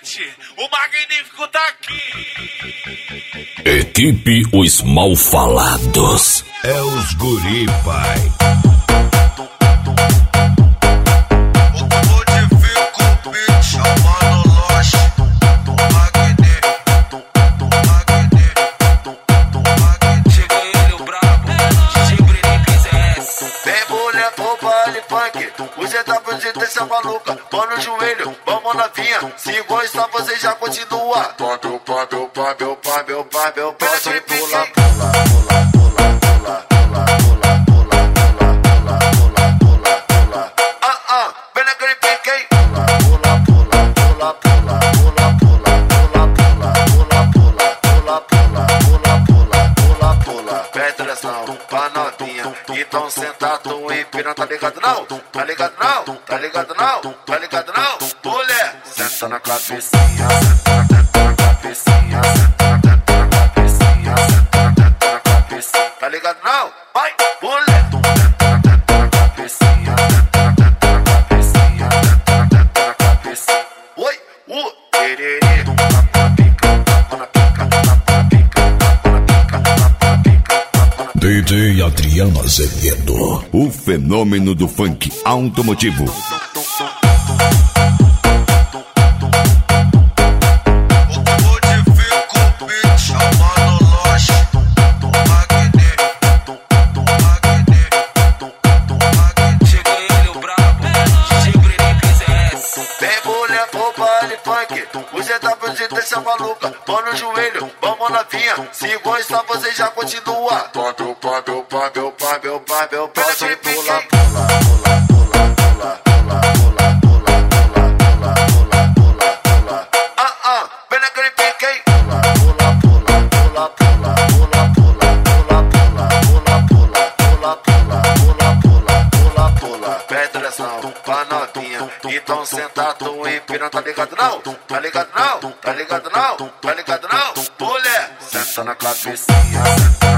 gente, o Magnífico tá aqui. Equipe Os Malfalados. É os guri, pai. Você tá fazendo essa maluca, pão no joelho, vamos novinha. Se gostar, você já continua. Pode pula, pula, pula. Vem naquele pique, hein? Pula. Petração pra novinha, então sentado em piranha, tá ligado não? Tá ligado não? Tá ligado não? Tá ligado não? Mulher, senta na cabecinha, senta na cabecinha, senta na cabecinha, senta na cabecinha. Tá ligado não? Vai, mulher, senta na cabecinha, senta na cabecinha, senta na cabecinha. Oi, tererê. DJ Adriano Azevedo, o fenômeno do funk automotivo. Você tá fazendo essa maluca, pão no joelho, vamos novinha. Se gostar, você já continua. Pode pula, vem naquele pique, hein? Pula. Petração pra novinha, então sentado em piranha, tá ligado não? Tá ligado não? Tá ligado não? Tá ligado não? Mulher, senta na cabecinha, senta